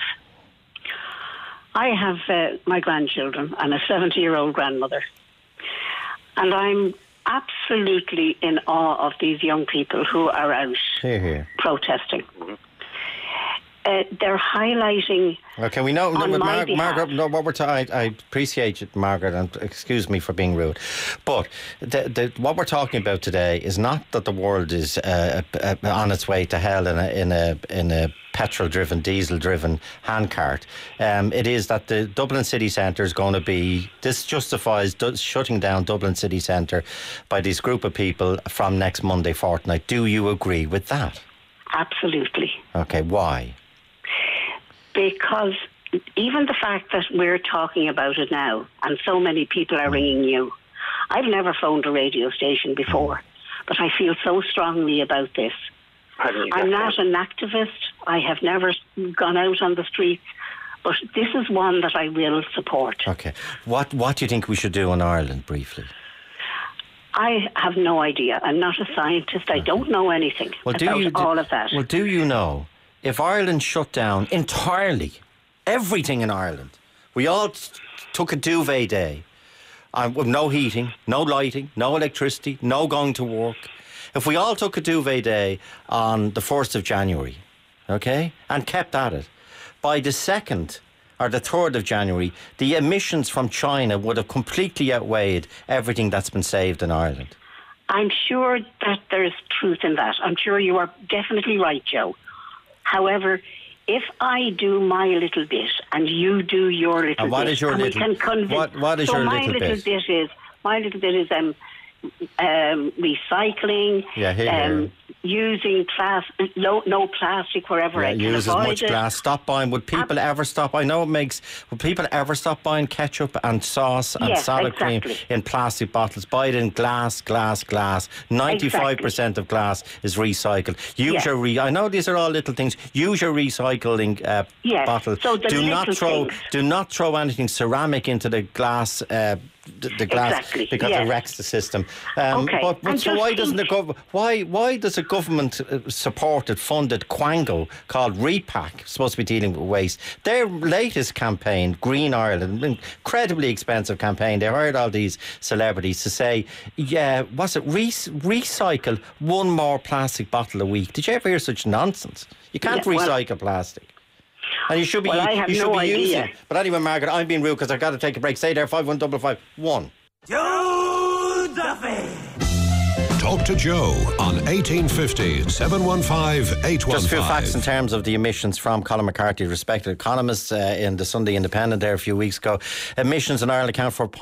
I have my grandchildren. I'm a 70-year-old grandmother. And I'm absolutely in awe of these young people who are out protesting. Mm-hmm. They're highlighting. Okay, we know, Margaret. No, I appreciate it, Margaret, and excuse me for being rude, but what we're talking about today is not that the world is on its way to hell in a petrol-driven, diesel-driven handcart. It is that the Dublin city centre is going to be. This justifies shutting down Dublin city centre by this group of people from next Monday fortnight. Do you agree with that? Absolutely. Okay, why? Because even the fact that we're talking about it now and so many people are ringing you, I've never phoned a radio station before, but I feel so strongly about this. I'm not an activist. I have never gone out on the streets, but this is one that I will support. Okay. What do you think we should do in Ireland, briefly? I have no idea. I'm not a scientist. I don't know anything about all of that. Well, do you know, if Ireland shut down entirely, everything in Ireland, we all took a duvet day, with no heating, no lighting, no electricity, no going to work. If we all took a duvet day on the 1st of January, okay, and kept at it, by the 2nd or the 3rd of January, the emissions from China would have completely outweighed everything that's been saved in Ireland. I'm sure that there's truth in that. I'm sure you are definitely right, Joe. However, if I do my little bit and you do your little bit, and what is your little? We can convince. What is your little bit? My little bit is recycling. Yeah, here. Using no plastic wherever I can use avoid as much glass. Stop buying. Would people ever stop? I know it makes. Would people ever stop buying ketchup and sauce and soda cream in plastic bottles? Buy it in glass. 95% of glass is recycled. Use your I know these are all little things. Use your recycling bottle. So do not throw anything ceramic into the glass. The glass because it wrecks the system. But so why doesn't why does a government supported funded quango called Repack, supposed to be dealing with waste, their latest campaign, Green Ireland, incredibly expensive campaign, they hired all these celebrities to say, recycle one more plastic bottle a week. Did you ever hear such nonsense? You can't recycle plastic. And you should be, using it. But anyway, Margaret, I'm being rude because I've got to take a break. Stay there, 51551. Joe Duffy. Talk to Joe on 1850 715 815. Just a few facts in terms of the emissions from Colin McCarthy, respected economist in the Sunday Independent there a few weeks ago. Emissions in Ireland account for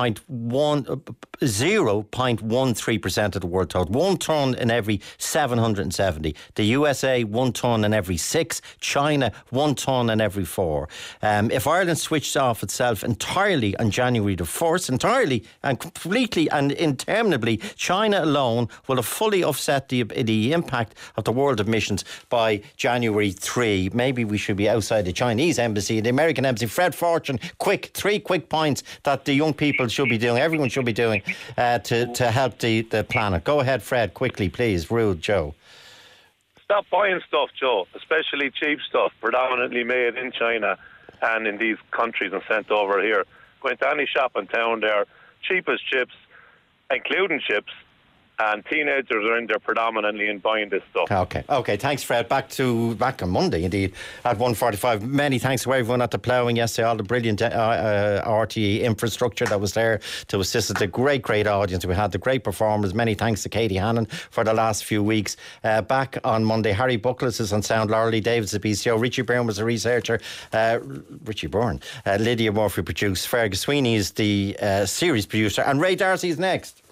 0.13% of the world total. 1 tonne in every 770. The USA, 1 tonne in every 6. China, 1 tonne in every 4. If Ireland switched off itself entirely on January the 1st, entirely and completely and interminably, China alone will have fully offset the impact of the world emissions by January 3. Maybe we should be outside the Chinese embassy, the American embassy. Fred Fortune, three quick points that the young people should be doing, everyone should be doing to help the planet. Go ahead, Fred, quickly, please. Rude, Joe. Stop buying stuff, Joe, especially cheap stuff, predominantly made in China and in these countries and sent over here. Go into any shop in town there, cheap as chips, including chips, and teenagers are in there predominantly in buying this stuff. Okay. Thanks, Fred. Back on Monday, indeed, at 1:45. Many thanks to everyone at the ploughing yesterday, all the brilliant RTE infrastructure that was there to assist the great audience we had, the great performers. Many thanks to Katie Hannon for the last few weeks. Back on Monday, Harry Buckles is on sound, Laura Davis at BCO, Richie Byrne was a researcher, Lydia Murphy produced, Fergus Sweeney is the series producer, and Ray Darcy is next.